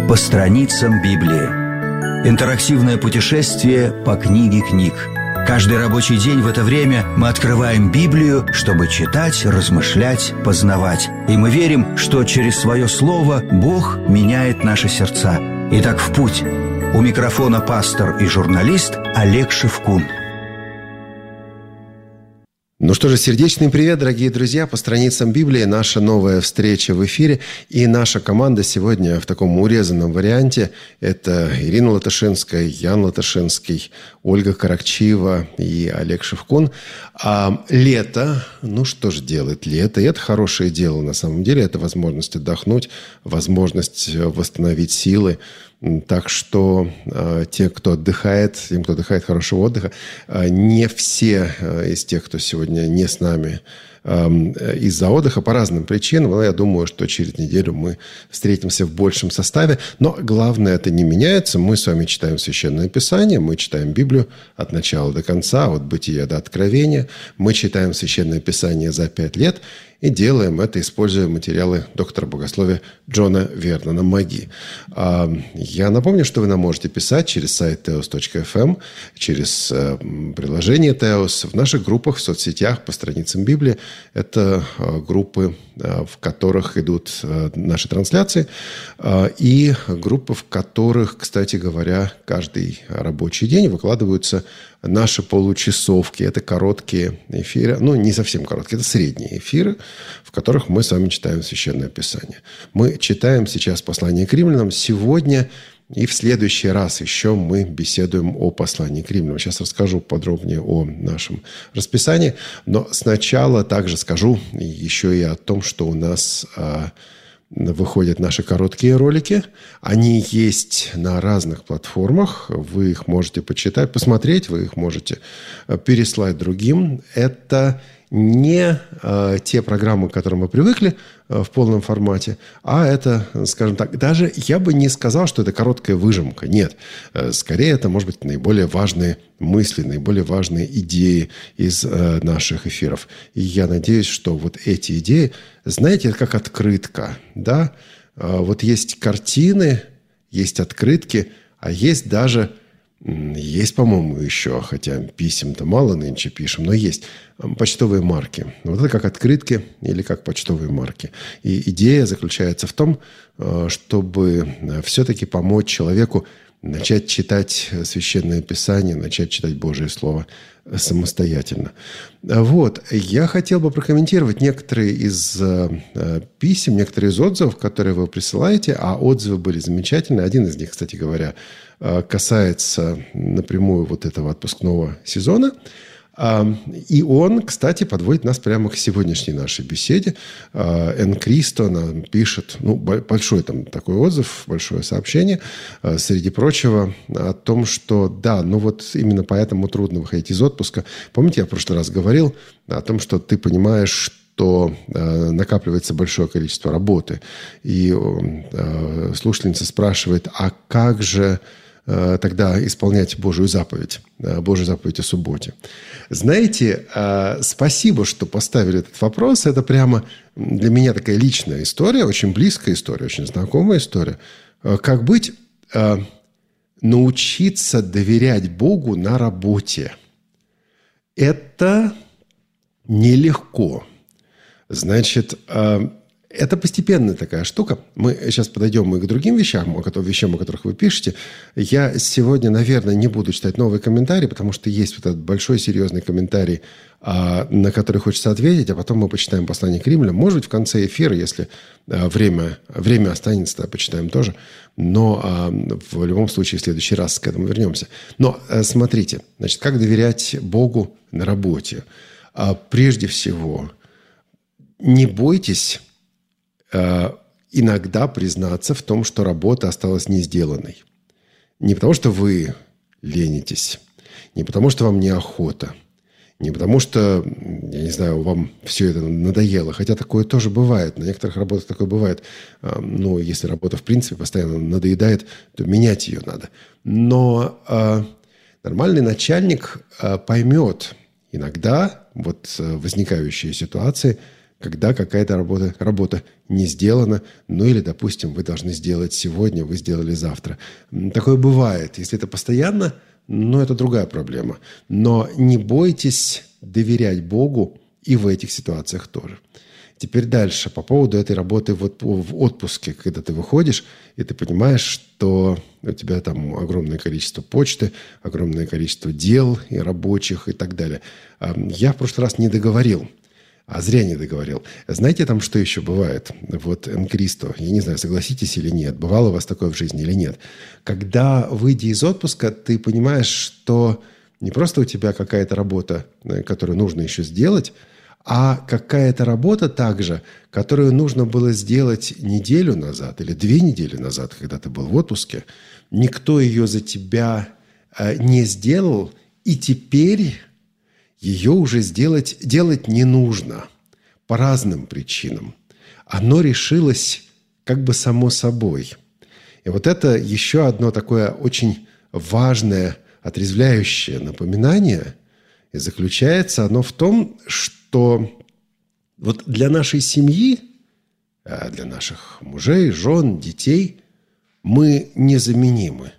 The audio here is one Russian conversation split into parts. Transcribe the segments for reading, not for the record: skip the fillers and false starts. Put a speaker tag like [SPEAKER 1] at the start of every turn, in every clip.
[SPEAKER 1] По страницам Библии. Интерактивное путешествие по книге книг. Каждый рабочий день в это время мы открываем Библию, чтобы читать, размышлять, познавать. И мы верим, что через свое слово Бог меняет наши сердца. Итак, в путь. У микрофона пастор и журналист Олег Шевкун.
[SPEAKER 2] Ну что же, сердечный привет, дорогие друзья, по страницам Библии. Наша новая встреча в эфире. И наша команда сегодня в таком урезанном варианте. Это Ирина Латышинская, Ян Латышинский, Ольга Каракчиева и Олег Шевкун. А лето, ну что же делает лето? И это хорошее дело на самом деле. Это возможность отдохнуть, возможность восстановить силы. Так что тем, кто отдыхает, хорошего отдыха. Не все из тех, кто сегодня не с нами из-за отдыха по разным причинам. Но я думаю, что через неделю мы встретимся в большем составе. Но главное, это не меняется. Мы с вами читаем Священное Писание, мы читаем Библию от начала до конца, от Бытия до Откровения. Мы читаем Священное Писание за 5 лет. И делаем это, используя материалы доктора богословия Джона Вернона Маги. Я напомню, что вы нам можете писать через сайт teos.fm, через приложение Teos, в наших группах в соцсетях по страницам Библии. Это группы, в которых идут наши трансляции, и группы, в которых, кстати говоря, каждый рабочий день выкладываются наши получасовки. Это короткие эфиры, ну, не совсем короткие, это средние эфиры, в которых мы с вами читаем Священное Писание. Мы читаем сейчас послание к римлянам. Сегодня и в следующий раз еще мы беседуем о послании к римлянам. Сейчас расскажу подробнее о нашем расписании. Но сначала также скажу еще и о том, что у нас выходят наши короткие ролики. Они есть на разных платформах. Вы их можете почитать, посмотреть. Вы их можете переслать другим. Это не те программы, к которым мы привыкли в полном формате, а это, скажем так, даже я бы не сказал, что это короткая выжимка. Нет. Скорее, это, может быть, наиболее важные мысли, наиболее важные идеи из наших эфиров. И я надеюсь, что вот эти идеи, знаете, это как открытка. Да? Вот есть картины, есть открытки, а есть даже... Есть, по-моему, еще, хотя писем-то мало нынче пишем, но есть почтовые марки. Вот это как открытки или как почтовые марки. И идея заключается в том, чтобы все-таки помочь человеку начать читать Священное Писание, начать читать Божие Слово самостоятельно. Вот. Я хотел бы прокомментировать некоторые из писем, некоторые из отзывов, которые вы присылаете, а отзывы были замечательные. Один из них, кстати говоря, касается напрямую вот этого отпускного сезона. И он, кстати, подводит нас прямо к сегодняшней нашей беседе. Эн Кристо нам пишет, большой там такой отзыв, большое сообщение, среди прочего, о том, что да, вот именно поэтому трудно выходить из отпуска. Помните, я в прошлый раз говорил о том, что ты понимаешь, что накапливается большое количество работы. И слушательница спрашивает, а как же тогда исполнять Божию заповедь о субботе? Знаете, спасибо, что поставили этот вопрос. Это прямо для меня такая личная история, очень близкая история, очень знакомая история. Как быть, научиться доверять Богу на работе. Это нелегко. Значит, это постепенная такая штука. Мы сейчас подойдем и к другим вещам, о которых вы пишете. Я сегодня, наверное, не буду читать новые комментарии, потому что есть вот этот большой серьезный комментарий, на который хочется ответить, а потом мы почитаем послание к римлянам. Может быть, в конце эфира, если время останется, тогда почитаем тоже. Но в любом случае в следующий раз к этому вернемся. Но смотрите, значит, как доверять Богу на работе? Прежде всего, не бойтесь иногда признаться в том, что работа осталась не сделанной. Не потому, что вы ленитесь, не потому, что вам неохота, не потому, что, я не знаю, вам все это надоело. Хотя такое тоже бывает. На некоторых работах такое бывает. Если работа, в принципе, постоянно надоедает, то менять ее надо. Но нормальный начальник поймет иногда возникающие ситуации когда какая-то работа не сделана, ну или, допустим, вы должны сделать сегодня, вы сделали завтра. Такое бывает. Если это постоянно, ну, это другая проблема. Но не бойтесь доверять Богу и в этих ситуациях тоже. Теперь дальше, по поводу этой работы в отпуске, когда ты выходишь, и ты понимаешь, что у тебя там огромное количество почты, огромное количество дел и рабочих и так далее. Я в прошлый раз не договорил. А зря не договорил. Знаете, там что еще бывает? Вот «Энкристо». Я не знаю, согласитесь или нет. Бывало у вас такое в жизни или нет. Когда, выйдя из отпуска, ты понимаешь, что не просто у тебя какая-то работа, которую нужно еще сделать, а какая-то работа также, которую нужно было сделать неделю назад или 2 недели назад, когда ты был в отпуске. Никто ее за тебя не сделал, и теперь ее уже делать не нужно по разным причинам. Оно решилось как бы само собой. И вот это еще одно такое очень важное, отрезвляющее напоминание. И заключается оно в том, что вот для нашей семьи, для наших мужей, жен, детей мы незаменимы.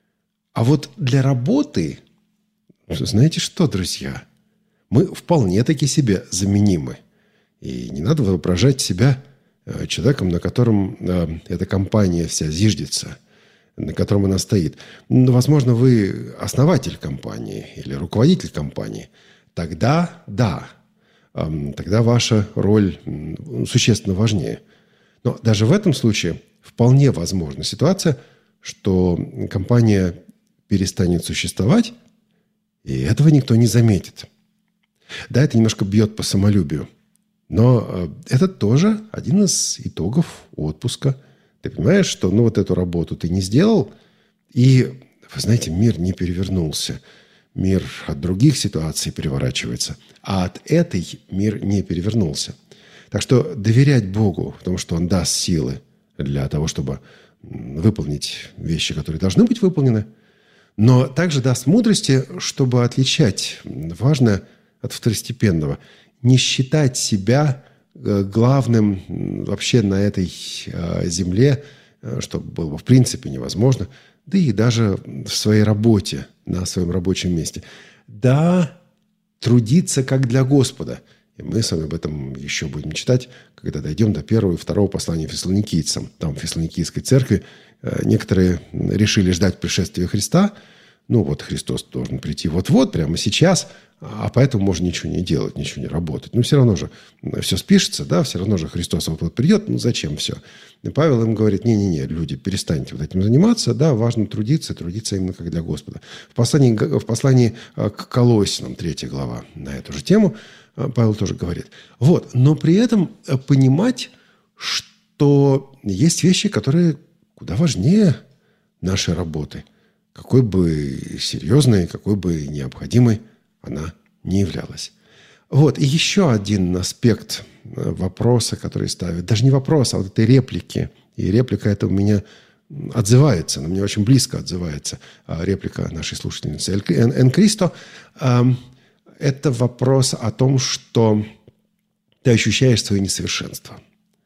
[SPEAKER 2] А вот для работы, знаете что, друзья, мы вполне-таки себе заменимы. И не надо воображать себя человеком, на котором эта компания вся зиждется, на котором она стоит. Но, возможно, вы основатель компании или руководитель компании. Тогда да, тогда ваша роль существенно важнее. Но даже в этом случае вполне возможна ситуация, что компания перестанет существовать, и этого никто не заметит. Да, это немножко бьет по самолюбию. Но это тоже один из итогов отпуска. Ты понимаешь, что вот эту работу ты не сделал, и, вы знаете, мир не перевернулся. Мир от других ситуаций переворачивается, а от этой мир не перевернулся. Так что доверять Богу в том, что Он даст силы для того, чтобы выполнить вещи, которые должны быть выполнены, но также даст мудрости, чтобы отличать важное от второстепенного. Не считать себя главным вообще на этой земле, что было бы в принципе невозможно, да и даже в своей работе, на своем рабочем месте. Да, трудиться как для Господа. И мы с вами об этом еще будем читать, когда дойдем до 1 и 2 послания фессалоникийцам. Там в Фессалоникийской церкви некоторые решили ждать пришествия Христа. Христос должен прийти вот-вот, прямо сейчас, а поэтому можно ничего не делать, ничего не работать. Все равно же все спишется, да, все равно же Христос вот придет, зачем все? И Павел им говорит, не-не-не, люди, перестаньте вот этим заниматься, да, важно трудиться именно как для Господа. В послании к Колоссянам, 3 глава, на эту же тему Павел тоже говорит. Но при этом понимать, что есть вещи, которые куда важнее нашей работы, какой бы серьезной, какой бы необходимой она не являлась. И еще один аспект вопроса, который ставит, даже не вопрос, а вот этой реплики. И реплика эта у меня отзывается, на меня очень близко отзывается. Реплика нашей слушательницы «Энкристо». Это вопрос о том, что ты ощущаешь свое несовершенство.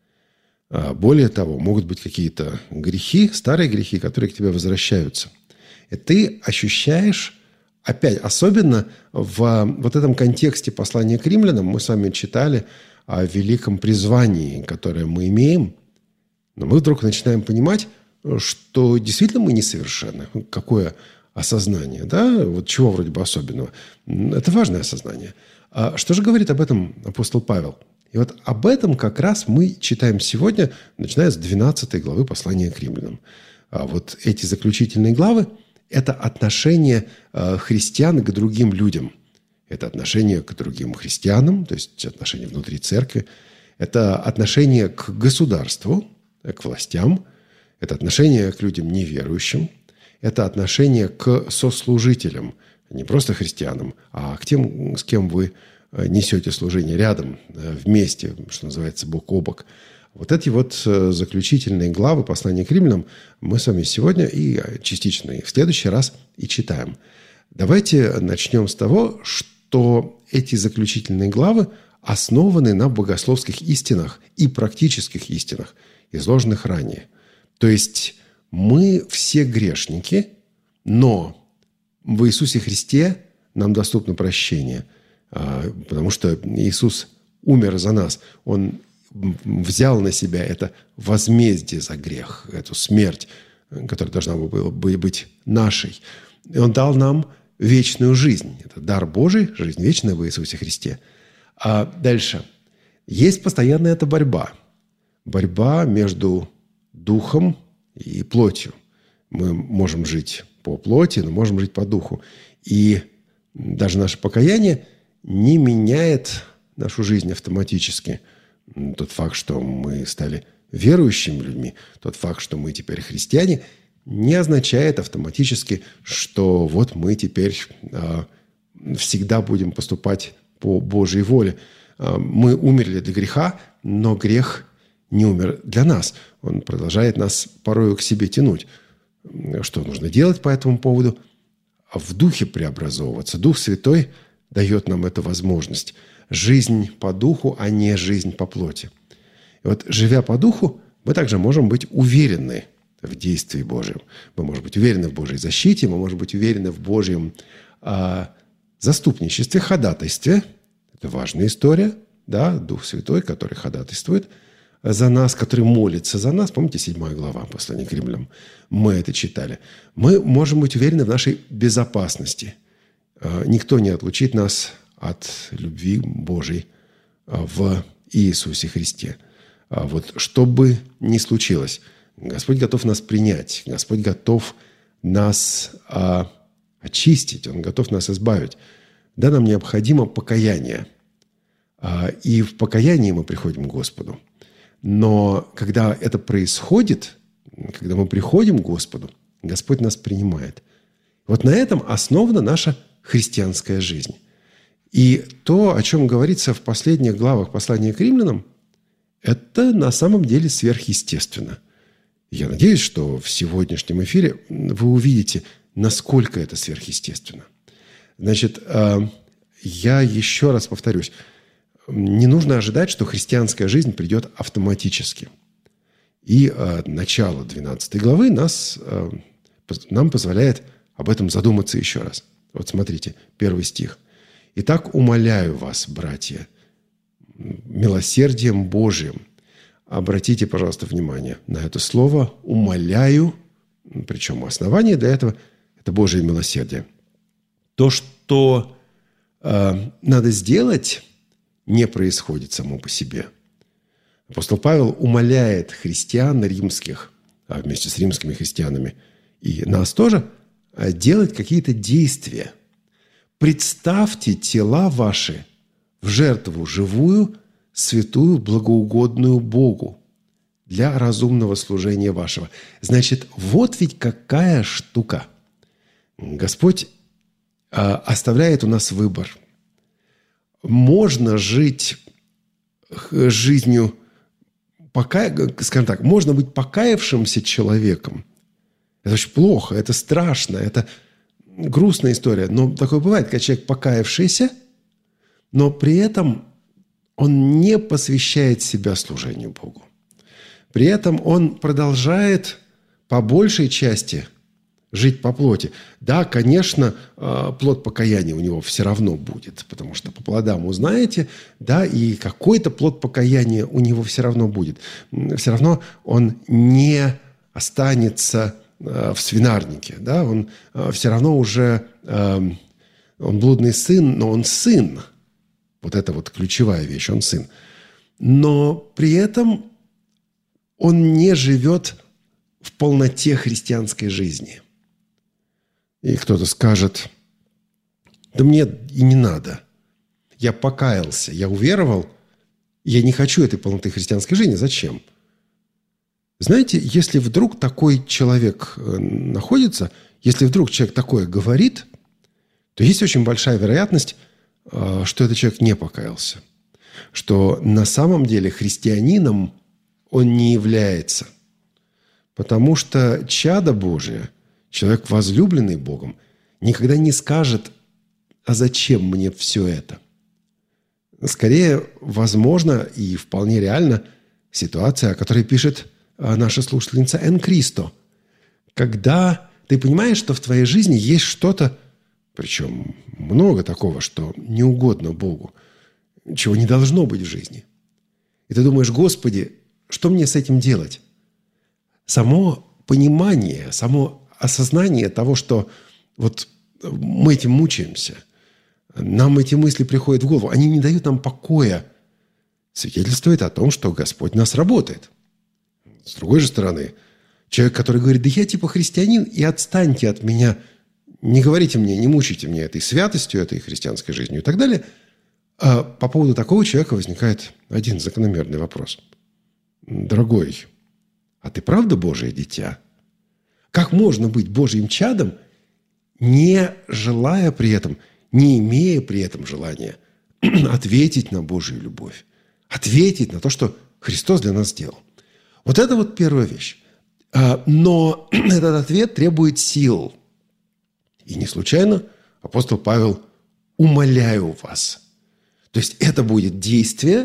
[SPEAKER 2] Более того, могут быть какие-то грехи, старые грехи, которые к тебе возвращаются. И ты ощущаешь, опять, особенно в вот этом контексте послания к римлянам, мы с вами читали о великом призвании, которое мы имеем, но мы вдруг начинаем понимать, что действительно мы несовершенны. Какое осознание, да? Чего вроде бы особенного? Это важное осознание. А что же говорит об этом апостол Павел? И об этом как раз мы читаем сегодня, начиная с 12 главы послания к римлянам. А эти заключительные главы – это отношение христиан к другим людям. Это отношение к другим христианам, то есть отношение внутри церкви. Это отношение к государству, к властям. Это отношение к людям неверующим. Это отношение к сослужителям, не просто христианам, а к тем, с кем вы несете служение рядом, вместе, что называется, бок о бок. Эти заключительные главы послания к римлянам мы с вами сегодня и частично и в следующий раз и читаем. Давайте начнем с того, что эти заключительные главы основаны на богословских истинах и практических истинах, изложенных ранее. То есть мы все грешники, но в Иисусе Христе нам доступно прощение, потому что Иисус умер за нас. Он взял на себя это возмездие за грех, эту смерть, которая должна была быть нашей. И Он дал нам вечную жизнь. Это дар Божий, жизнь вечная в Иисусе Христе. А дальше. Есть постоянная эта борьба. Борьба между духом и плотью. Мы можем жить по плоти, но можем жить по духу. И даже наше покаяние не меняет нашу жизнь автоматически. Тот факт, что мы стали верующими людьми, тот факт, что мы теперь христиане, не означает автоматически, что вот мы теперь всегда будем поступать по Божьей воле. Мы умерли для греха, но грех не умер для нас. Он продолжает нас порою к себе тянуть. Что нужно делать по этому поводу? В духе преобразовываться. Дух Святой дает нам эту возможность. Жизнь по духу, а не жизнь по плоти. И вот, живя по духу, мы также можем быть уверены в действии Божьем. Мы можем быть уверены в Божьей защите, мы можем быть уверены в Божьем заступничестве, ходатайстве. Это важная история. Да? Дух Святой, который ходатайствует за нас, который молится за нас. Помните, 7 глава послания к Римлянам? Мы это читали. Мы можем быть уверены в нашей безопасности. Никто не отлучит нас от любви Божьей в Иисусе Христе. Вот что бы ни случилось, Господь готов нас принять, Господь готов нас очистить, Он готов нас избавить. Да, нам необходимо покаяние. И в покаянии мы приходим к Господу. Но когда это происходит, когда мы приходим к Господу, Господь нас принимает. Вот на этом основана наша христианская жизнь. И то, о чем говорится в последних главах послания к римлянам, это на самом деле сверхъестественно. Я надеюсь, что в сегодняшнем эфире вы увидите, насколько это сверхъестественно. Значит, я еще раз повторюсь. Не нужно ожидать, что христианская жизнь придет автоматически. И начало 12 главы нам позволяет об этом задуматься еще раз. Вот смотрите, 1 стих. «Итак, умоляю вас, братья, милосердием Божиим». Обратите, пожалуйста, внимание на это слово «умоляю», причем основание для этого – это Божие милосердие. То, что надо сделать, не происходит само по себе. Апостол Павел умоляет христиан римских, а вместе с римскими христианами и нас тоже, делать какие-то действия. Представьте тела ваши в жертву живую, святую, благоугодную Богу для разумного служения вашего. Значит, вот ведь какая штука. Господь оставляет у нас выбор. Можно жить жизнью, скажем так, можно быть покаявшимся человеком. Это очень плохо, это страшно, это грустная история. Но такое бывает, когда человек покаявшийся, но при этом он не посвящает себя служению Богу. При этом он продолжает по большей части жить по плоти. Да, конечно, плод покаяния у него все равно будет, потому что по плодам узнаете, да, и какой-то плод покаяния у него все равно будет. Все равно он не останется в свинарнике, да, он все равно уже, он блудный сын, но он сын. Вот это вот ключевая вещь, он сын. Но при этом он не живет в полноте христианской жизни. И кто-то скажет, да мне и не надо. Я покаялся, я уверовал, я не хочу этой полноты христианской жизни. Зачем? Знаете, если вдруг такой человек находится, если вдруг человек такое говорит, то есть очень большая вероятность, что этот человек не покаялся. Что на самом деле христианином он не является. Потому что чадо Божие, человек, возлюбленный Богом, никогда не скажет, а зачем мне все это? скорее возможно и вполне реально ситуация, о которой пишет наша слушательница Эн Кристо. Когда ты понимаешь, что в твоей жизни есть что-то, причем много такого, что не угодно Богу, чего не должно быть в жизни. И ты думаешь: Господи, что мне с этим делать? Само понимание, само осознание того, что вот мы этим мучаемся, нам эти мысли приходят в голову, они не дают нам покоя, свидетельствует о том, что Господь нас работает. С другой же стороны, человек, который говорит: да я типа христианин, и отстаньте от меня, не говорите мне, не мучайте меня этой святостью, этой христианской жизнью и так далее. А по поводу такого человека возникает один закономерный вопрос. Дорогой, а ты правда Божие дитя? Как можно быть Божьим чадом, не желая при этом, не имея при этом желания ответить на Божью любовь, ответить на то, что Христос для нас сделал? Вот это вот первая вещь. Но этот ответ требует сил. И не случайно апостол Павел: умоляю вас. То есть это будет действие,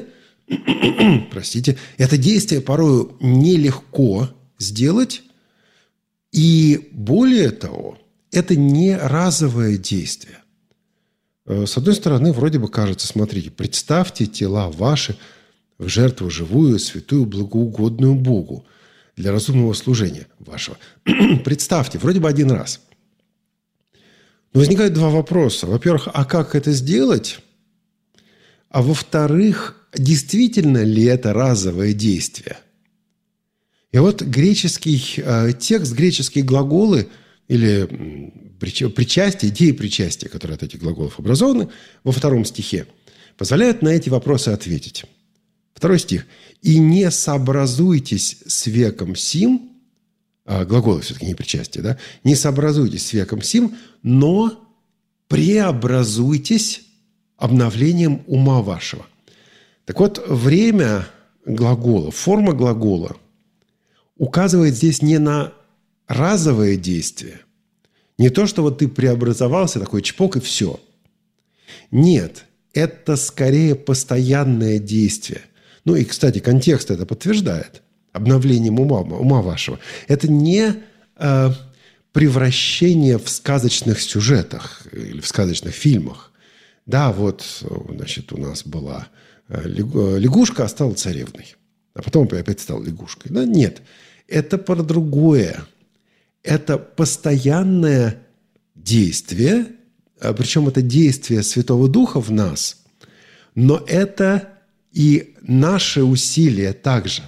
[SPEAKER 2] это действие порою нелегко сделать. И более того, это не разовое действие. С одной стороны, вроде бы кажется, смотрите, представьте тела ваши в жертву живую, святую, благоугодную Богу для разумного служения вашего. Представьте, вроде бы один раз. Но возникают два вопроса. Во-первых, а как это сделать? А во-вторых, действительно ли это разовое действие? И вот греческий текст, греческие глаголы или причастие, идеи причастия, которые от этих глаголов образованы, во 2 стихе, позволяют на эти вопросы ответить. 2 стих. «И не сообразуйтесь с веком сим», глаголы все-таки не причастие, да? «Не сообразуйтесь с веком сим, но преобразуйтесь обновлением ума вашего». Так вот, время глагола, форма глагола указывает здесь не на разовое действие, не то, что вот ты преобразовался, такой чпок и все. Нет, это скорее постоянное действие. Ну и, кстати, контекст это подтверждает. Обновлением ума вашего. Это не превращение в сказочных сюжетах или в сказочных фильмах. Да, вот, значит, у нас была лягушка, а стала царевной. А потом опять стала лягушкой. Да, нет, это про другое. Это постоянное действие, причем это действие Святого Духа в нас, но это и наши усилия также.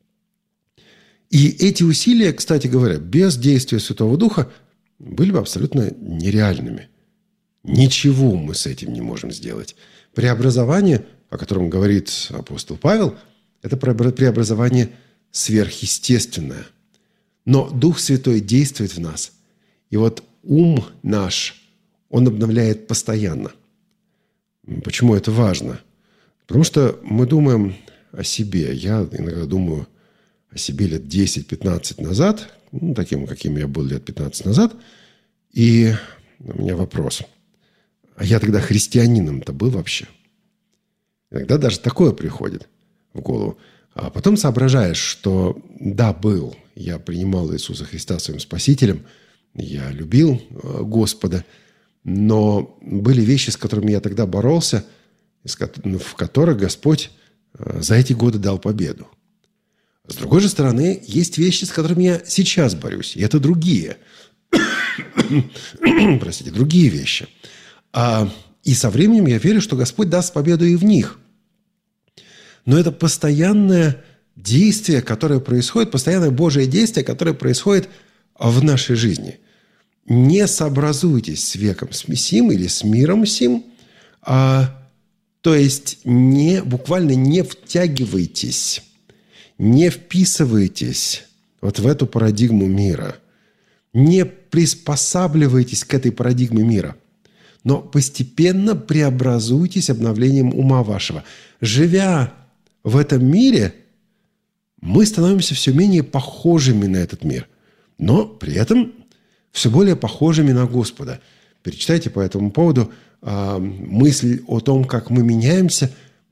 [SPEAKER 2] И эти усилия, кстати говоря, без действия Святого Духа были бы абсолютно нереальными. Ничего мы с этим не можем сделать. Преобразование, о котором говорит апостол Павел, это преобразование сверхъестественное. Но Дух Святой действует в нас. И вот ум наш, он обновляет постоянно. Почему это важно? Потому что мы думаем о себе. Я иногда думаю о себе лет 10-15 назад, таким, каким я был лет 15 назад. И у меня вопрос. А я тогда христианином-то был вообще? Иногда даже такое приходит в голову. А потом соображаешь, что да, был. Я принимал Иисуса Христа своим Спасителем. Я любил Господа. Но были вещи, с которыми я тогда боролся, в которых Господь за эти годы дал победу. С другой же стороны, есть вещи, с которыми я сейчас борюсь. И это другие. Простите, другие вещи. И со временем я верю, что Господь даст победу и в них. Но это постоянное действие, которое происходит, постоянное Божие действие, которое происходит в нашей жизни. Не сообразуйтесь с веком сим или с миром сим, то есть буквально не втягивайтесь, не вписывайтесь вот в эту парадигму мира, не приспосабливайтесь к этой парадигме мира, но постепенно преобразуйтесь обновлением ума вашего. Живя в этом мире, мы становимся все менее похожими на этот мир, но при этом все более похожими на Господа. Перечитайте по этому поводу мысль о том, как мы меняемся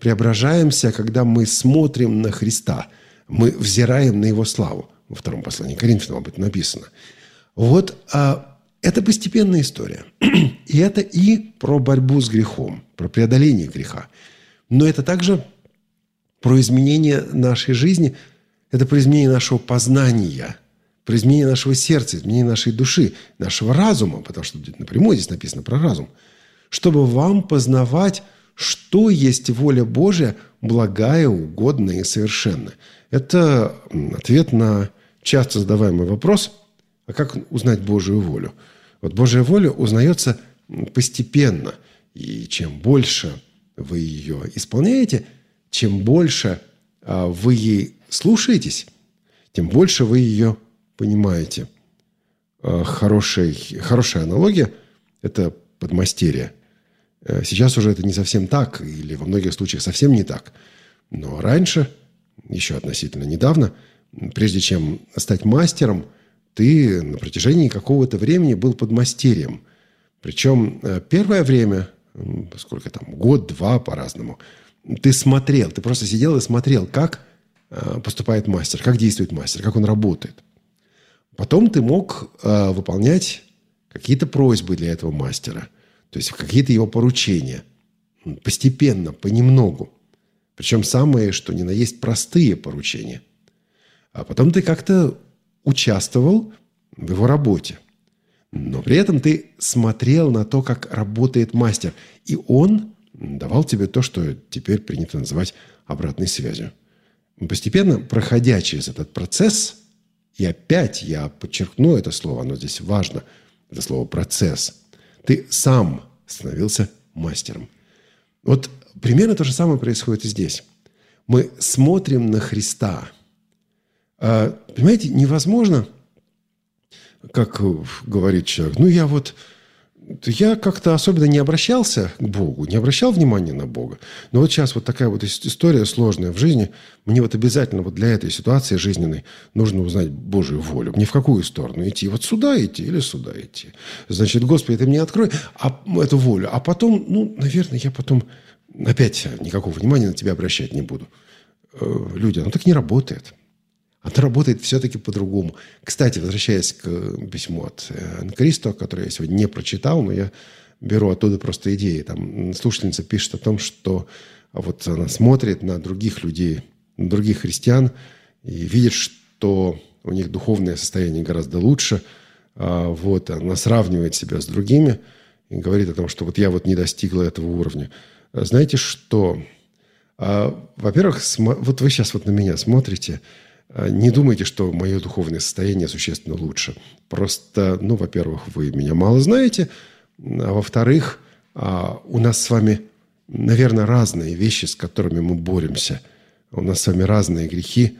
[SPEAKER 2] преображаемся, когда мы смотрим на Христа. Мы взираем на Его славу. Во втором послании к Коринфянам об этом написано. Вот это постепенная история. И это и про борьбу с грехом, про преодоление греха. Но это также про изменение нашей жизни, это про изменение нашего познания, про изменение нашего сердца, изменение нашей души, нашего разума, потому что напрямую здесь написано про разум, чтобы вам познавать, что есть воля Божия, благая, угодная и совершенная. Это ответ на часто задаваемый вопрос, а как узнать Божию волю? Вот Божья воля узнается постепенно, и чем больше вы ее исполняете, чем больше вы ей слушаетесь, тем больше вы ее понимаете. Хорошая аналогия – это подмастерье. Сейчас уже это не совсем так, или во многих случаях совсем не так. Но раньше, еще относительно недавно, прежде чем стать мастером, ты на протяжении какого-то времени был подмастерьем. Причем первое время, сколько там, год-два по-разному, ты смотрел, ты просто сидел и смотрел, как поступает мастер, как действует мастер, как он работает. Потом ты мог выполнять какие-то просьбы для этого мастера, то есть какие-то его поручения. Постепенно, понемногу. Причем самые, что ни на есть, простые поручения. А потом ты как-то участвовал в его работе. Но при этом ты смотрел на то, как работает мастер. И он давал тебе то, что теперь принято называть обратной связью. Постепенно, проходя через этот процесс, и опять я подчеркну это слово, оно здесь важно, это слово «процесс», ты сам становился мастером. Вот примерно то же самое происходит и здесь. Мы смотрим на Христа. Понимаете, невозможно, как говорит человек, я как-то особенно не обращался к Богу, не обращал внимания на Бога. Но вот сейчас вот такая вот история сложная в жизни. Мне вот обязательно вот для этой ситуации жизненной нужно узнать Божию волю. Мне в какую сторону идти? Вот сюда идти или сюда идти? Значит, Господи, Ты мне открой эту волю. А потом, наверное, я потом опять никакого внимания на Тебя обращать не буду. Люди, оно так не работает. Оно работает все-таки по-другому. Кстати, возвращаясь к письму от Энкристо, которое я сегодня не прочитал, но я беру оттуда просто идеи. Там слушательница пишет о том, что вот она смотрит на других людей, на других христиан и видит, что у них духовное состояние гораздо лучше. Вот, она сравнивает себя с другими и говорит о том, что вот я вот не достигла этого уровня. Знаете что? Во-первых, вот вы сейчас вот на меня смотрите. Не думайте, что мое духовное состояние существенно лучше. Просто, во-первых, вы меня мало знаете, а во-вторых, у нас с вами, наверное, разные вещи, с которыми мы боремся. У нас с вами разные грехи,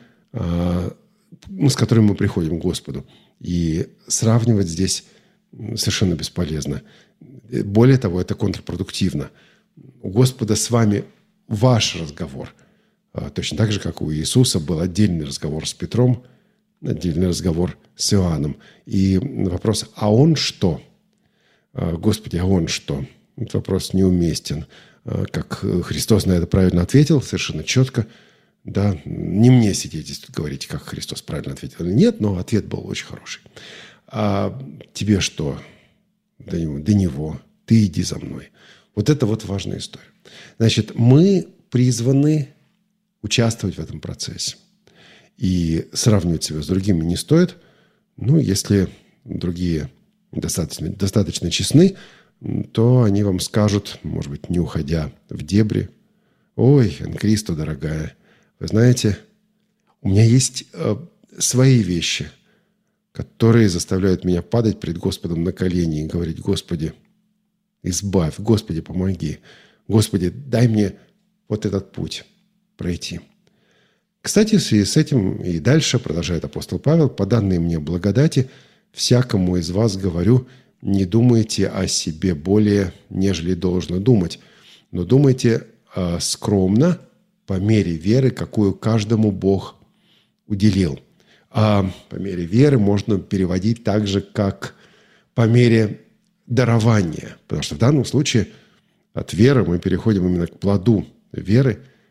[SPEAKER 2] с которыми мы приходим к Господу. И сравнивать здесь совершенно бесполезно. Более того, это контрпродуктивно. У Господа с вами ваш разговор. Точно так же, как у Иисуса был отдельный разговор с Петром, отдельный разговор с Иоанном. И вопрос, а он что? Господи, а он что? Этот вопрос неуместен. Как Христос на это правильно ответил, совершенно четко. Да, не мне сидеть здесь тут говорить, как Христос правильно ответил или нет, но ответ был очень хороший. А тебе что? До него. Ты иди за мной. Вот это вот важная история. Значит, мы призваны участвовать в этом процессе. И сравнивать себя с другими не стоит. Если другие достаточно честны, то они вам скажут, может быть, не уходя в дебри: «Ой, Энкристо, дорогая, вы знаете, у меня есть свои вещи, которые заставляют меня падать пред Господом на колени и говорить: Господи, избавь, Господи, помоги, Господи, дай мне вот этот путь пройти». Кстати, в связи с этим и дальше продолжает апостол Павел: «По данной мне благодати всякому из вас говорю, не думайте о себе более, нежели должно думать, но думайте скромно, по мере веры, какую каждому Бог уделил». А по мере веры можно переводить так же, как по мере дарования. Потому что в данном случае от веры мы переходим именно к плоду веры,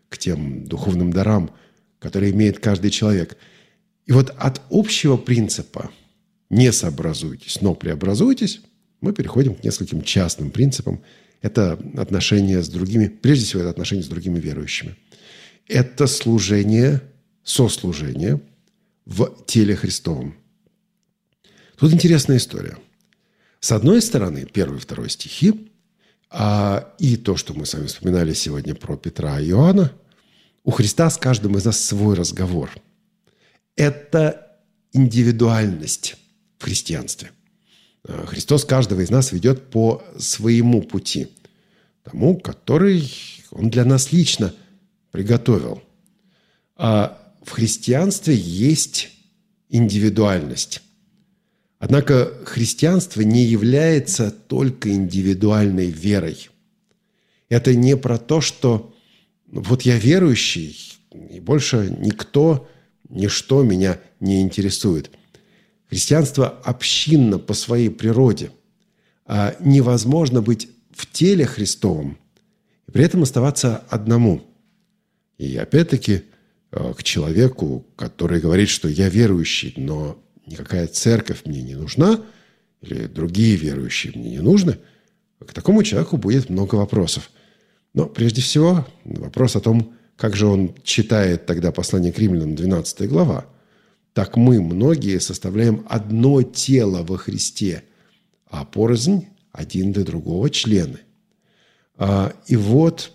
[SPEAKER 2] к тем духовным дарам, которые имеет каждый человек. И вот от общего принципа «не сообразуйтесь, но преобразуйтесь» мы переходим к нескольким частным принципам. Это отношения с другими, прежде всего, это отношения с другими верующими. Это служение, сослужение в теле Христовом. Тут интересная история. С одной стороны, 1 и 2 стихи, и то, что мы с вами вспоминали сегодня про Петра и Иоанна, у Христа с каждым из нас свой разговор. Это индивидуальность в христианстве. Христос каждого из нас ведет по своему пути, тому, который Он для нас лично приготовил. А в христианстве есть индивидуальность. Однако христианство не является только индивидуальной верой. Это не про то, что вот я верующий, и больше никто, ничто меня не интересует. Христианство общинно по своей природе. Невозможно быть в теле Христовом и при этом оставаться одному. И опять-таки к человеку, который говорит, что я верующий, но никакая церковь мне не нужна, или другие верующие мне не нужны, к такому человеку будет много вопросов. Но прежде всего вопрос о том, как же он читает тогда послание к Римлянам, 12 глава. «Так мы, многие, составляем одно тело во Христе, а порознь один для другого члены». И вот,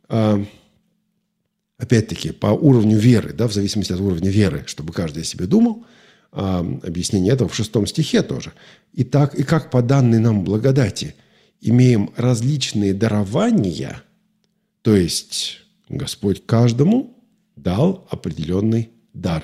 [SPEAKER 2] опять-таки, по уровню веры, в зависимости от уровня веры, чтобы каждый о себе думал, объяснение этого в 6 стихе тоже. «Итак, и как по данной нам благодати имеем различные дарования», то есть Господь каждому дал определенный дар.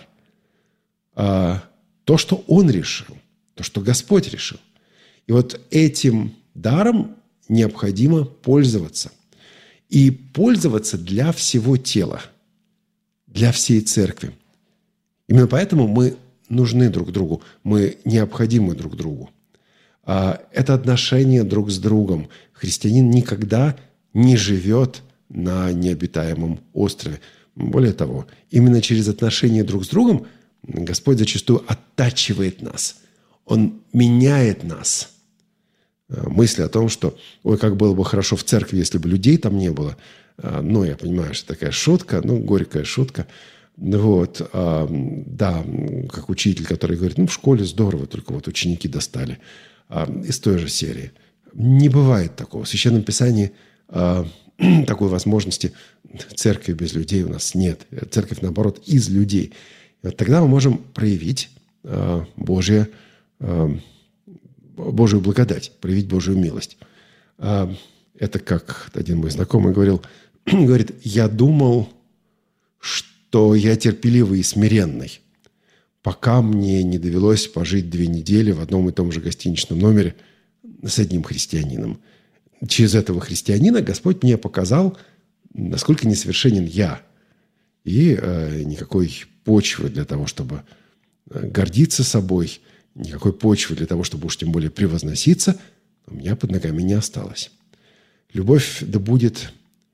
[SPEAKER 2] То, что Он решил, то, что Господь решил. И вот этим даром необходимо пользоваться. И пользоваться для всего тела, для всей церкви. Именно поэтому мы нужны друг другу, мы необходимы друг другу. Это отношение друг с другом. Христианин никогда не живет на необитаемом острове. Более того, именно через отношения друг с другом Господь зачастую оттачивает нас. Он меняет нас. Мысли о том, что ой, как было бы хорошо в церкви, если бы людей там не было. Ну, я понимаю, что такая шутка, горькая шутка. Вот, да, как учитель, который говорит, в школе здорово, только вот ученики достали. Из той же серии. Не бывает такого. В Священном Писании такой возможности церкви без людей у нас нет. Церковь, наоборот, из людей. И вот тогда мы можем проявить Божью благодать, проявить Божью милость. Это как один мой знакомый говорит, я думал, что я терпеливый и смиренный, пока мне не довелось пожить 2 недели в одном и том же гостиничном номере с одним христианином. Через этого христианина Господь мне показал, насколько несовершенен я. И никакой почвы для того, чтобы гордиться собой, никакой почвы для того, чтобы уж тем более превозноситься, у меня под ногами не осталось. Любовь да будет...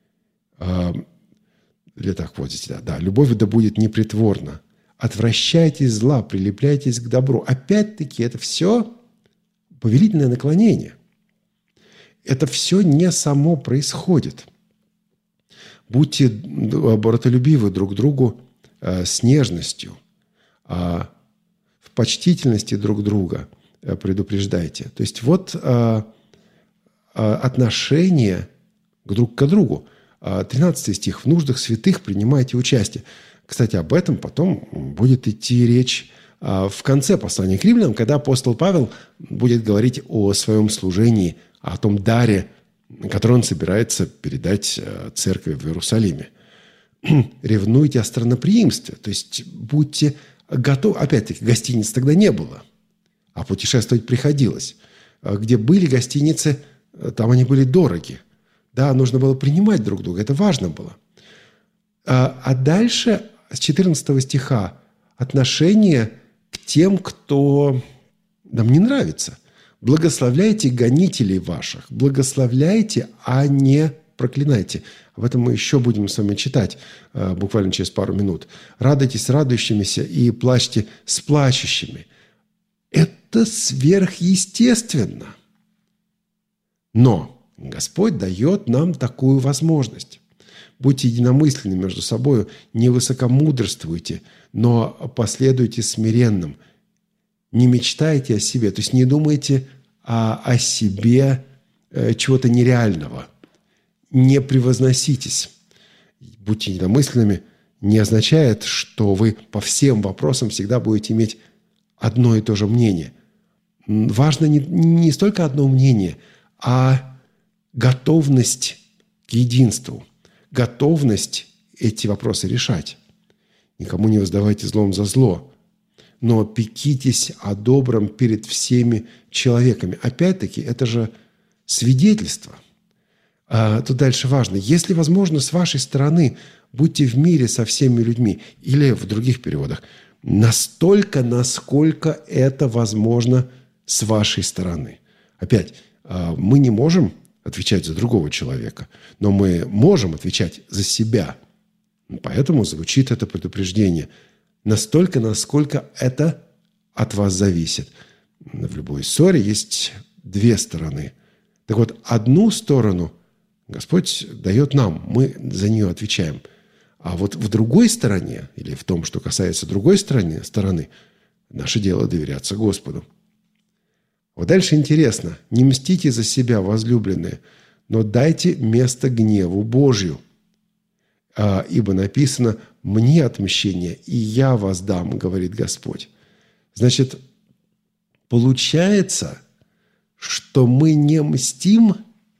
[SPEAKER 2] любовь да будет непритворна. Отвращайтесь зла, прилепляйтесь к добру. Опять-таки, это все повелительное наклонение. Это все не само происходит. Будьте братолюбивы друг к другу с нежностью, в почтительности друг друга предупреждайте. То есть вот отношение друг к другу. 13 стих. «В нуждах святых принимайте участие». Кстати, об этом потом будет идти речь в конце послания к Римлянам, когда апостол Павел будет говорить о своем служении, о том даре, который он собирается передать церкви в Иерусалиме. Ревнуйте о странноприимстве, то есть будьте готовы. Опять-таки, гостиниц тогда не было, а путешествовать приходилось. Где были гостиницы, там они были дороги. Да, нужно было принимать друг друга, это важно было. А дальше, с 14 стиха, отношение к тем, кто нам не нравится. «Благословляйте гонителей ваших, благословляйте, а не проклинайте. Об этом мы еще будем с вами читать буквально через пару минут. Радуйтесь с радующимися и плачьте с плачущими. Это сверхъестественно. Но Господь дает нам такую возможность. Будьте единомысленны между собой, не высокомудрствуйте, но последуйте смиренным. Не мечтайте о себе, то есть не думайте о себе чего-то нереального. Не превозноситесь. Будьте единомысленными не означает, что вы по всем вопросам всегда будете иметь одно и то же мнение. Важно не столько одно мнение, а готовность к единству, готовность эти вопросы решать. Никому не воздавайте злом за зло, но пекитесь о добром перед всеми человеками. Опять-таки, это же свидетельство. Тут дальше важно. Если возможно, с вашей стороны, будьте в мире со всеми людьми. Или в других переводах. Настолько, насколько это возможно с вашей стороны. Опять, мы не можем отвечать за другого человека, но мы можем отвечать за себя. Поэтому звучит это предупреждение. Настолько, насколько это от вас зависит. В любой ссоре есть две стороны. Так вот, одну сторону Господь дает нам, мы за нее отвечаем. А вот в другой стороне, или в том, что касается другой стороны, наше дело доверяться Господу. Вот дальше интересно. «Не мстите за себя, возлюбленные, но дайте место гневу Божью. Ибо написано: мне отмщение, и я воздам, говорит Господь». Значит, получается, что мы не мстим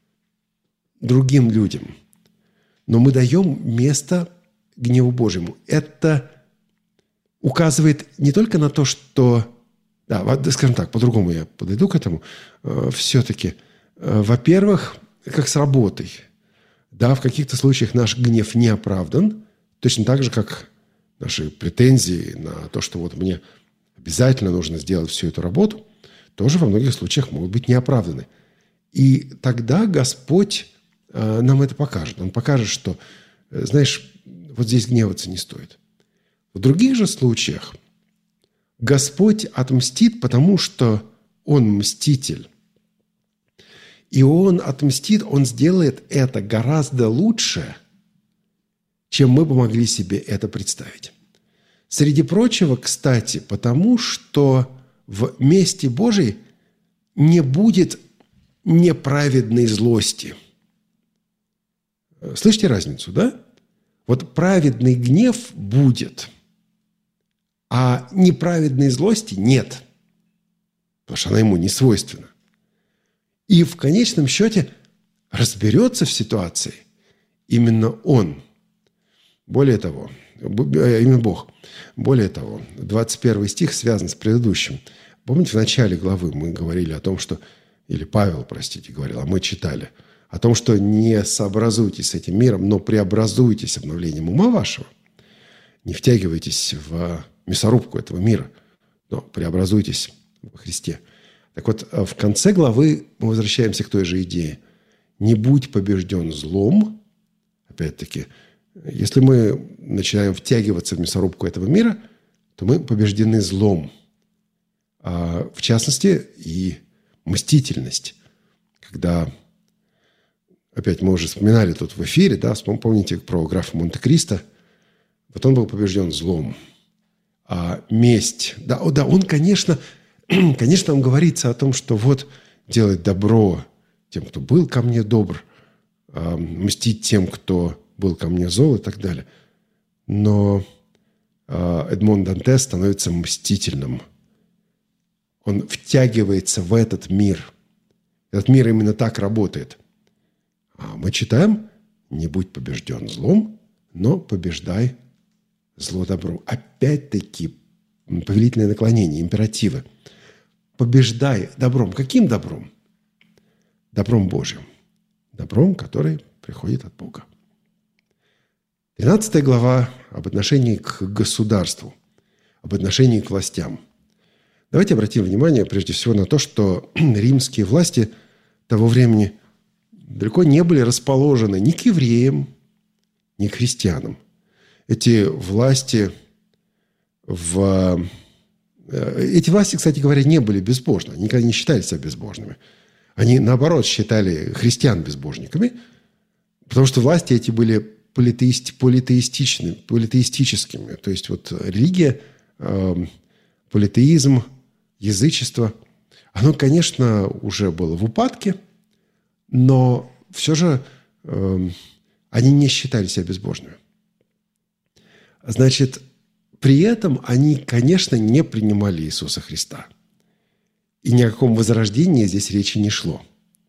[SPEAKER 2] другим людям, но мы даем место гневу Божьему. Это указывает не только на то, что... Да, скажем так, по-другому я подойду к этому. Все-таки, во-первых, как с работой. Да, в каких-то случаях наш гнев не оправдан, точно так же, как наши претензии на то, что вот мне обязательно нужно сделать всю эту работу, тоже во многих случаях могут быть неоправданы. И тогда Господь нам это покажет. Он покажет, что, знаешь, вот здесь гневаться не стоит. В других же случаях Господь отмстит, потому что Он мститель. И Он отмстит, Он сделает это гораздо лучше, чем мы бы могли себе это представить. Среди прочего, кстати, потому что в мести Божьей не будет неправедной злости. Слышите разницу, да? Вот праведный гнев будет, а неправедной злости нет, потому что она ему не свойственна. И в конечном счете разберется в ситуации именно Он. Более того, именно Бог. Более того, 21 стих связан с предыдущим. Помните, в начале главы мы говорили о том, что... Или Павел, простите, говорил, а мы читали. О том, что не сообразуйтесь с этим миром, но преобразуйтесь обновлением ума вашего. Не втягивайтесь в мясорубку этого мира, но преобразуйтесь во Христе. Так вот, в конце главы мы возвращаемся к той же идее. Не будь побежден злом. Опять-таки, если мы начинаем втягиваться в мясорубку этого мира, то мы побеждены злом. В частности, и мстительность. Когда, опять мы уже вспоминали тут в эфире, да, помните про графа Монте-Кристо, вот он был побежден злом. А месть, да, он, конечно, там говорится о том, что вот делать добро тем, кто был ко мне добр, мстить тем, кто был ко мне зол и так далее. Но Эдмон Дантес становится мстительным. Он втягивается в этот мир. Этот мир именно так работает. А мы читаем: «Не будь побежден злом, но побеждай зло добром». Опять-таки повелительное наклонение, императивы. Побеждай добром. Каким добром? Добром Божьим. Добром, который приходит от Бога. 13 глава об отношении к государству, об отношении к властям. Давайте обратим внимание прежде всего на то, что римские власти того времени далеко не были расположены ни к евреям, ни к христианам. Эти власти, кстати говоря, не были безбожны. Они никогда не считали себя безбожными. Они, наоборот, считали христиан безбожниками, потому что власти эти были политеистическими. То есть вот религия, политеизм, язычество, оно, конечно, уже было в упадке, но все же они не считали себя безбожными. Значит, при этом они, конечно, не принимали Иисуса Христа. И ни о каком возрождении здесь речи не шло.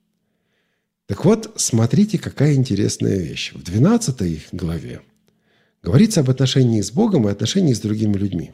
[SPEAKER 2] Так вот, смотрите, какая интересная вещь. В 12 главе говорится об отношении с Богом и отношении с другими людьми.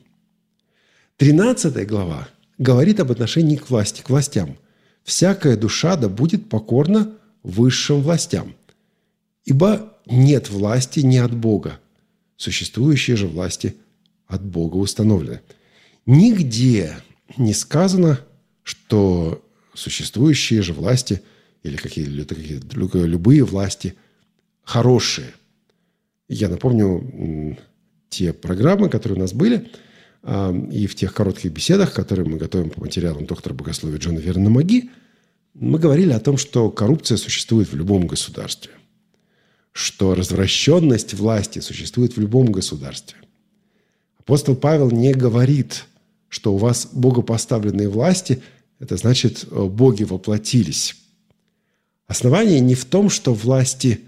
[SPEAKER 2] 13 глава говорит об отношении к власти, к властям. «Всякая душа да будет покорна высшим властям, ибо нет власти не от Бога, существующие же власти от Бога установлены». Нигде не сказано, что существующие же власти или любые власти хорошие. Я напомню те программы, которые у нас были, и в тех коротких беседах, которые мы готовим по материалам доктора богословия Джона Вернона Маги, мы говорили о том, что коррупция существует в любом государстве, что развращенность власти существует в любом государстве. Апостол Павел не говорит, что у вас богопоставленные власти, это значит, боги воплотились. Основание не в том, что власти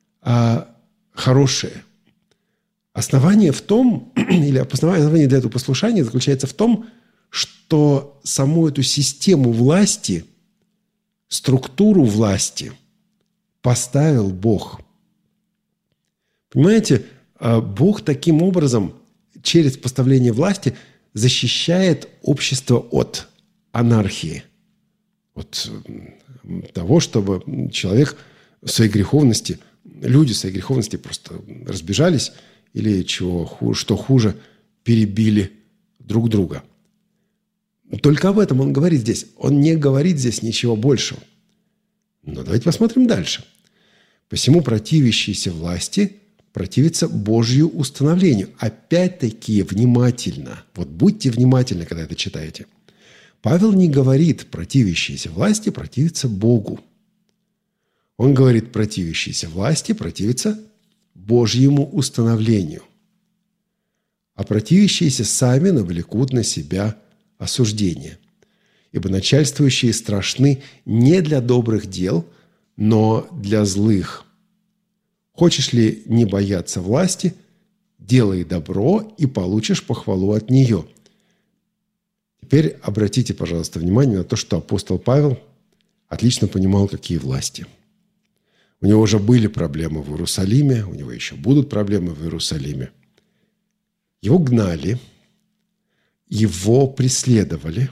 [SPEAKER 2] хорошие. Основание в том, или основание для этого послушания заключается в том, что саму эту систему власти, структуру власти поставил Бог. Понимаете, Бог таким образом через поставление власти защищает общество от анархии, от того, чтобы человек в своей греховности, люди в своей греховности просто разбежались или, что хуже, перебили друг друга. Только об этом он говорит здесь. Он не говорит здесь ничего большего. Но давайте посмотрим дальше. «Посему противящиеся власти противятся Божью установлению». Опять-таки внимательно. Вот будьте внимательны, когда это читаете. Павел не говорит, противящиеся власти противятся Богу. Он говорит, противящиеся власти противятся Божьему установлению. А противящиеся сами навлекут на себя осуждение. Ибо начальствующие страшны не для добрых дел, но для злых. Хочешь ли не бояться власти, делай добро и получишь похвалу от нее. Теперь обратите, пожалуйста, внимание на то, что апостол Павел отлично понимал, какие власти. У него уже были проблемы в Иерусалиме, у него еще будут проблемы в Иерусалиме. Его гнали, его преследовали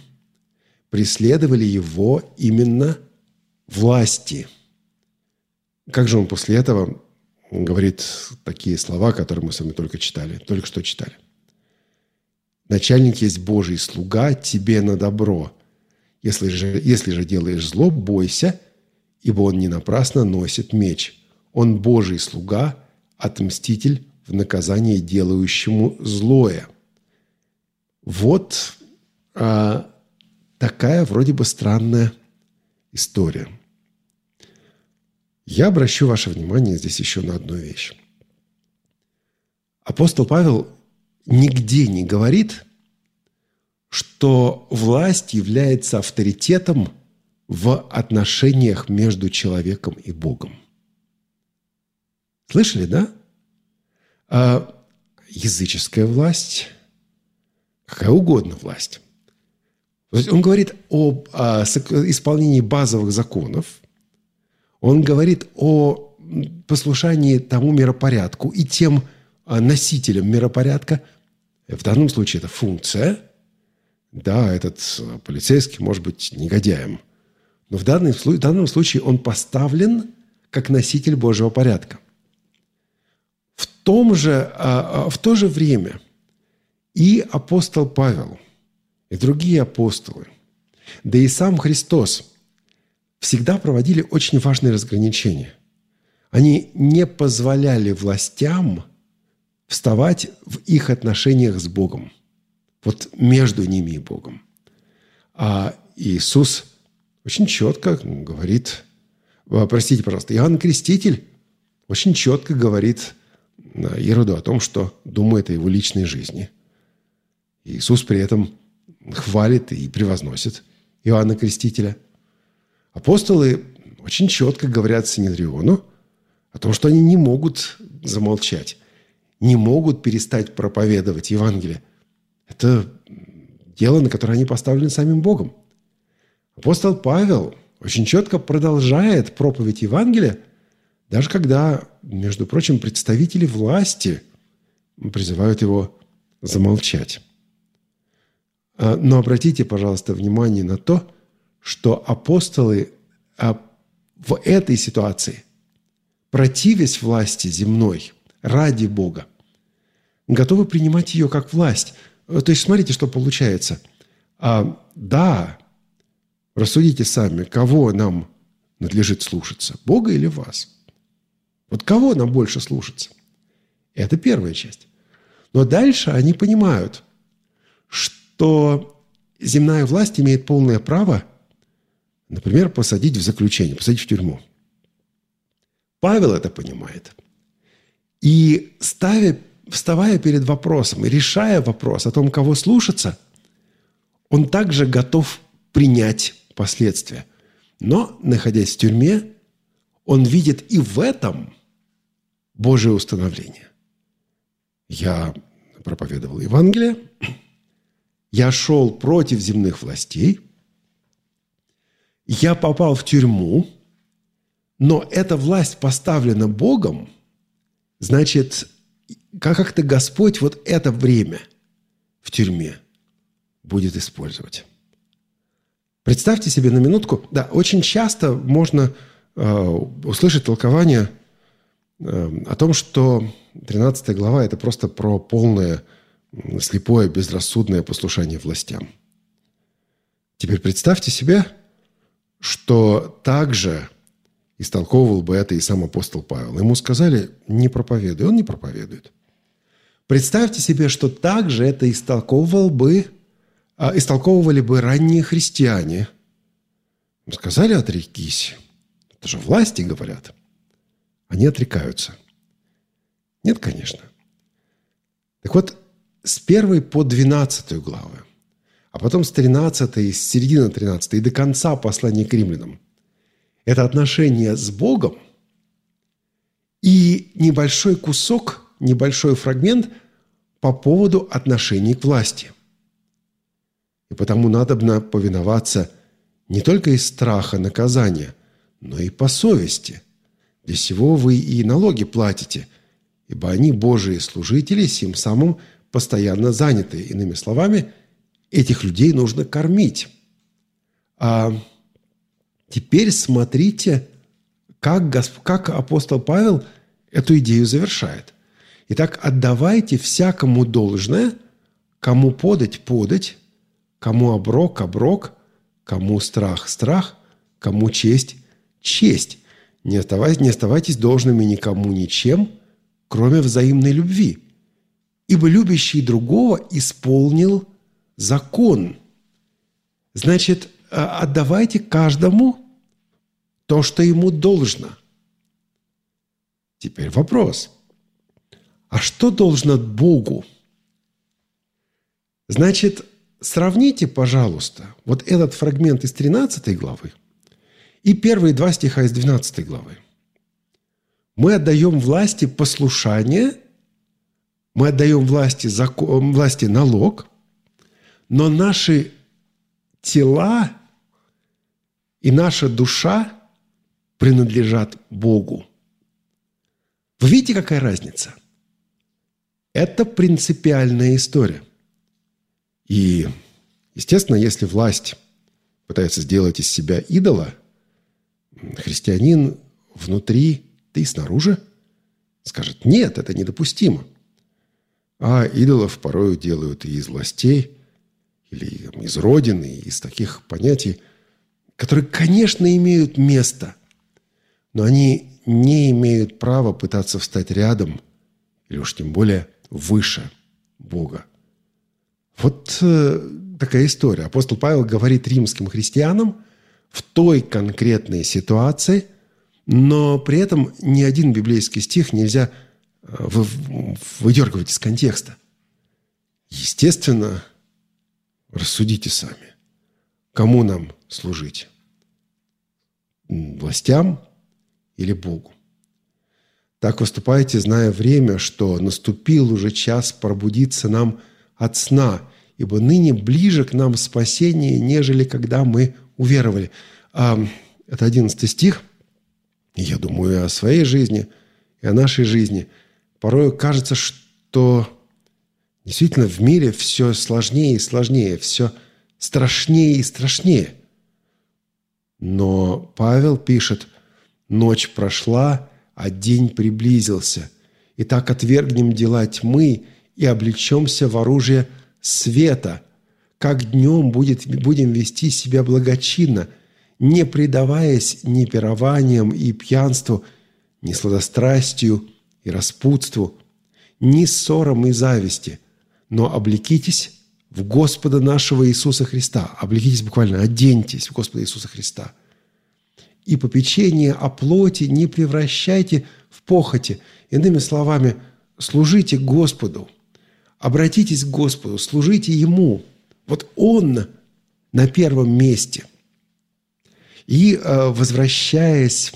[SPEAKER 2] его именно власти. Как же он после этого говорит такие слова, которые мы с вами только что читали? «Начальник есть Божий слуга тебе на добро. Если же делаешь зло, бойся, ибо он не напрасно носит меч. Он Божий слуга, отмститель в наказании делающему злое». Вот такая вроде бы странная история. Я обращу ваше внимание здесь еще на одну вещь. Апостол Павел нигде не говорит, что власть является авторитетом в отношениях между человеком и Богом. Слышали, да? Языческая власть, какая угодно власть. Он говорит об исполнении базовых законов, он говорит о послушании тому миропорядку и тем носителям миропорядка. В данном случае это функция. Да, этот полицейский может быть негодяем. Но в данном случае он поставлен как носитель Божьего порядка. В то же время и апостол Павел, и другие апостолы, да и сам Христос всегда проводили очень важные разграничения. Они не позволяли властям вставать в их отношениях с Богом. Вот между ними и Богом. А Иисус очень четко говорит, простите, пожалуйста, Иоанн Креститель очень четко говорит Ироду о том, что думает о его личной жизни. Иисус при этом хвалит и превозносит Иоанна Крестителя. Апостолы очень четко говорят Синедриону о том, что они не могут замолчать, не могут перестать проповедовать Евангелие. Это дело, на которое они поставлены самим Богом. Апостол Павел очень четко продолжает проповедь Евангелия, даже когда, между прочим, представители власти призывают его замолчать. Но обратите, пожалуйста, внимание на то, что апостолы в этой ситуации, противясь власти земной, ради Бога, готовы принимать ее как власть. То есть, смотрите, что получается. Да, рассудите сами, кого нам надлежит слушаться, Бога или вас? Вот кого нам больше слушаться? Это первая часть. Но дальше они понимают, что земная власть имеет полное право, например, посадить в заключение, посадить в тюрьму. Павел это понимает. И вставая перед вопросом и решая вопрос о том, кого слушаться, он также готов принять последствия. Но, находясь в тюрьме, он видит и в этом Божие установление. Я проповедовал Евангелие, я шел против земных властей, я попал в тюрьму, но эта власть поставлена Богом, значит, как-то Господь вот это время в тюрьме будет использовать. Представьте себе на минутку, да, очень часто можно услышать толкование о том, что 13 глава – это просто про полное, слепое, безрассудное послушание властям. Теперь представьте себе, что также истолковывал бы это и сам апостол Павел. Ему сказали «не проповедуй», он не проповедует. Представьте себе, что также это истолковывали бы ранние христиане. Сказали «отрекись». Это же власти говорят. Они отрекаются. Нет, конечно. Так вот, с 1 по 12 главы, а потом с 13, с середины 13 и до конца послания к римлянам, это отношение с Богом и небольшой кусок, небольшой фрагмент по поводу отношений к власти. И потому надобно повиноваться не только из страха наказания, но и по совести. Для сего вы и налоги платите, ибо они Божии служители, сим самым постоянно заняты. Иными словами, этих людей нужно кормить. А теперь смотрите, как апостол Павел эту идею завершает. Итак, отдавайте всякому должное, кому подать – подать, кому оброк – оброк, кому страх – страх, кому честь – честь. Не оставайтесь должными никому ничем, кроме взаимной любви. Ибо любящий другого исполнил закон. Значит, отдавайте каждому то, что ему должно. Теперь вопрос. А что должно Богу? Значит, сравните, пожалуйста, вот этот фрагмент из 13 главы и первые 2 стиха из 12 главы. Мы отдаем власти послушание, мы отдаем власти налог, но наши тела и наша душа принадлежат Богу. Вы видите, какая разница? Это принципиальная история. И, естественно, если власть пытается сделать из себя идола, христианин внутри, да и снаружи скажет: нет, это недопустимо. А идолов порою делают и из властей, или из родины, из таких понятий, которые, конечно, имеют место, но они не имеют права пытаться встать рядом или уж тем более выше Бога. Вот такая история. Апостол Павел говорит римским христианам в той конкретной ситуации, но при этом ни один библейский стих нельзя выдергивать из контекста. Естественно, рассудите сами, кому нам служить? Властям или Богу? Так выступайте, зная время, что наступил уже час пробудиться нам от сна, ибо ныне ближе к нам спасение, нежели когда мы уверовали. Это 11 стих. И я думаю о своей жизни и о нашей жизни. Порой кажется, что действительно в мире все сложнее и сложнее, все страшнее и страшнее. Но Павел пишет: «Ночь прошла, а день приблизился. Итак, отвергнем дела тьмы и облечемся в оружие света. Как днем будем вести себя благочинно, не предаваясь ни пированиям и пьянству, ни сладострастию и распутству, ни ссорам и зависти, но облекитесь в Господа нашего Иисуса Христа». Облекитесь буквально, оденьтесь в Господа Иисуса Христа. «И попечение о плоти не превращайте в похоти». Иными словами, служите Господу, обратитесь к Господу, служите Ему. Вот Он на первом месте. И возвращаясь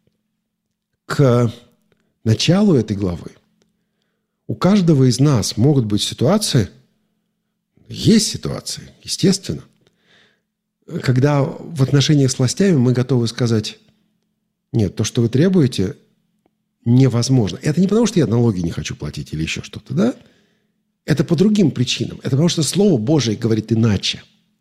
[SPEAKER 2] к началу этой главы, у каждого из нас могут быть ситуации, есть ситуации, естественно, когда в отношениях с властями мы готовы сказать: нет, то, что вы требуете, невозможно. Это не потому, что я налоги не хочу платить или еще что-то, да? Это по другим причинам. Это потому, что Слово Божие говорит иначе.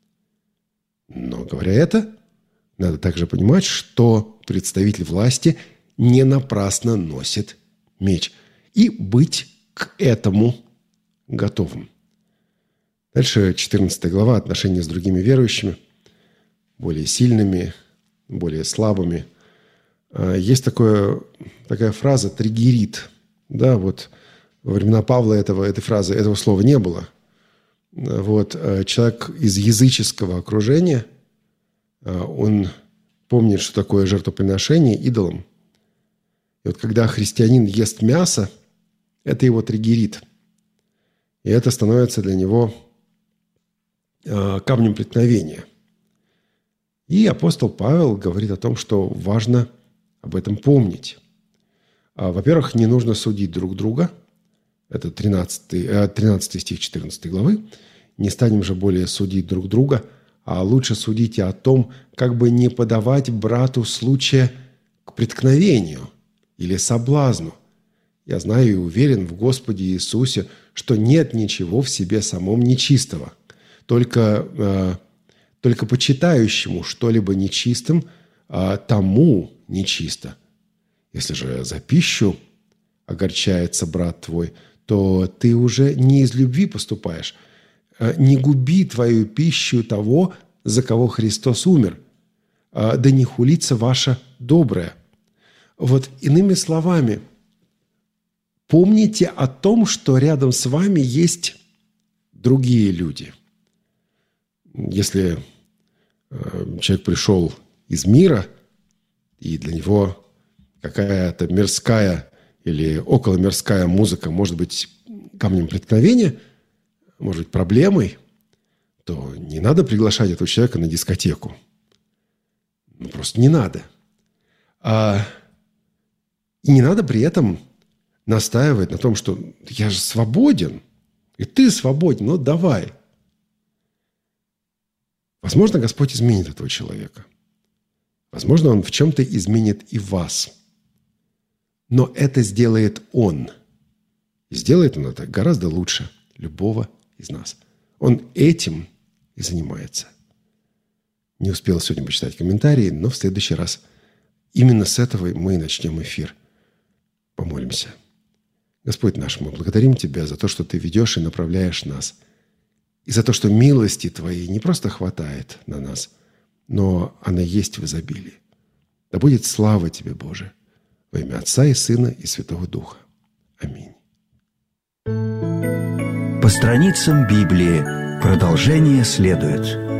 [SPEAKER 2] Но, говоря это, надо также понимать, что представитель власти не напрасно носит меч. И быть к этому готовым. Дальше 14 глава. Отношения с другими верующими. Более сильными, более слабыми. Есть такая фраза «триггерит». Да, вот во времена Павла этой фразы, этого слова не было. Вот человек из языческого окружения, он помнит, что такое жертвоприношение идолам. И вот когда христианин ест мясо, это его триггерит. И это становится для него камнем преткновения. И апостол Павел говорит о том, что важно об этом помнить. Во-первых, не нужно судить друг друга. Это 13 стих 14 главы. «Не станем же более судить друг друга, а лучше судите о том, как бы не подавать брату случая к преткновению или соблазну. Я знаю и уверен в Господе Иисусе, что нет ничего в себе самом нечистого. Только почитающему что-либо нечистым, тому нечисто. Если же за пищу огорчается брат твой, то ты уже не из любви поступаешь. Не губи твою пищу того, за кого Христос умер, да не хулится ваше доброе». Вот иными словами, помните о том, что рядом с вами есть другие люди. Если человек пришел из мира, и для него какая-то мирская или околомирская музыка может быть камнем преткновения, может быть проблемой, то не надо приглашать этого человека на дискотеку. Просто не надо. И не надо при этом настаивать на том, что я же свободен, и ты свободен, ну давай. Возможно, Господь изменит этого человека. Возможно, Он в чем-то изменит и вас. Но это сделает Он. И сделает Он это гораздо лучше любого из нас. Он этим и занимается. Не успел сегодня почитать комментарии, но в следующий раз именно с этого мы и начнем эфир. Помолимся. Господь наш, мы благодарим Тебя за то, что Ты ведешь и направляешь нас. И за то, что милости Твоей не просто хватает на нас, но она есть в изобилии. Да будет слава Тебе, Боже, во имя Отца и Сына и Святого Духа. Аминь.
[SPEAKER 1] По страницам Библии продолжение следует.